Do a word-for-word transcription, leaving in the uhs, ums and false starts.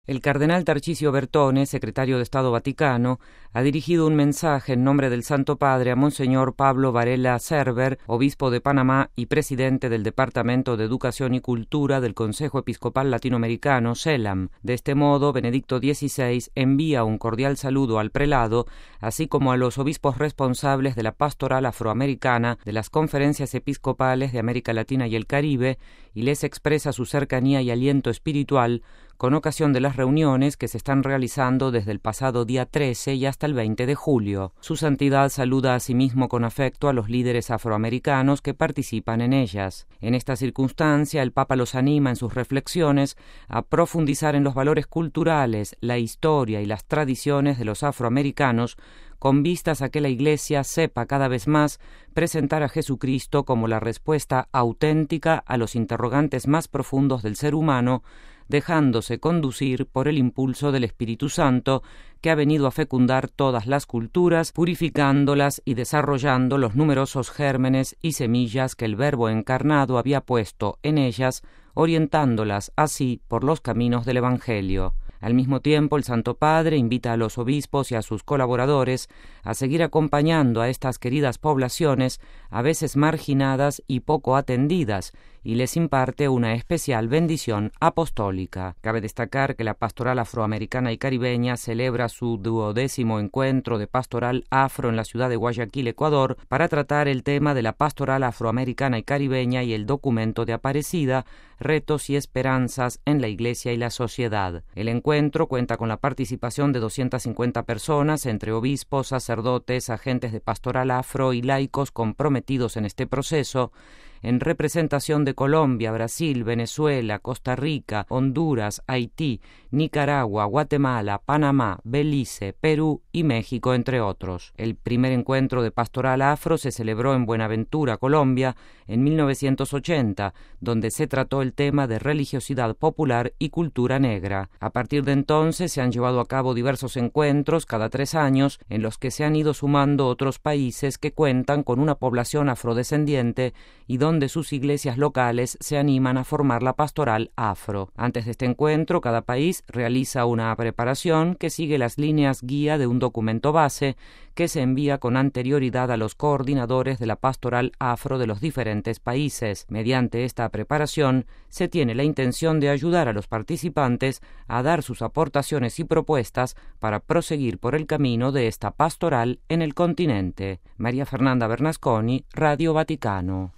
El cardenal Tarcisio Bertone, secretario de Estado Vaticano, ha dirigido un mensaje en nombre del Santo Padre a Monseñor Pablo Varela Cerver, obispo de Panamá y presidente del Departamento de Educación y Cultura del Consejo Episcopal Latinoamericano, CELAM. De este modo, Benedicto dieciséis envía un cordial saludo al prelado, así como a los obispos responsables de la pastoral afroamericana de las conferencias episcopales de América Latina y el Caribe, y les expresa su cercanía y aliento espiritual con ocasión de las reuniones que se están realizando desde el pasado día trece y hasta el veinte de julio. Su santidad saluda asimismo con afecto a los líderes afroamericanos que participan en ellas. En esta circunstancia, el Papa los anima en sus reflexiones a profundizar en los valores culturales, la historia y las tradiciones de los afroamericanos, con vistas a que la Iglesia sepa cada vez más presentar a Jesucristo como la respuesta auténtica a los interrogantes más profundos del ser humano, dejándose conducir por el impulso del Espíritu Santo, que ha venido a fecundar todas las culturas, purificándolas y desarrollando los numerosos gérmenes y semillas que el Verbo encarnado había puesto en ellas, orientándolas así por los caminos del Evangelio. Al mismo tiempo, el Santo Padre invita a los obispos y a sus colaboradores a seguir acompañando a estas queridas poblaciones, a veces marginadas y poco atendidas, y les imparte una especial bendición apostólica. Cabe destacar que la Pastoral Afroamericana y Caribeña celebra su duodécimo encuentro de Pastoral Afro en la ciudad de Guayaquil, Ecuador, para tratar el tema de la Pastoral Afroamericana y Caribeña y el documento de Aparecida, retos y esperanzas en la Iglesia y la sociedad. El encuentro cuenta con la participación de doscientas cincuenta personas, entre obispos, sacerdotes, agentes de Pastoral Afro y laicos comprometidos en este proceso, en representación de Colombia, Brasil, Venezuela, Costa Rica, Honduras, Haití, Nicaragua, Guatemala, Panamá, Belice, Perú y México, entre otros. El primer encuentro de Pastoral Afro se celebró en Buenaventura, Colombia, en mil novecientos ochenta, donde se trató el tema de religiosidad popular y cultura negra. A partir de entonces se han llevado a cabo diversos encuentros cada tres años, en los que se han ido sumando otros países que cuentan con una población afrodescendiente y donde sus iglesias locales se animan a formar la pastoral afro. Antes de este encuentro, cada país realiza una preparación que sigue las líneas guía de un documento base que se envía con anterioridad a los coordinadores de la pastoral afro de los diferentes países. Mediante esta preparación, se tiene la intención de ayudar a los participantes a dar sus aportaciones y propuestas para proseguir por el camino de esta pastoral en el continente. María Fernanda Bernasconi, Radio Vaticano.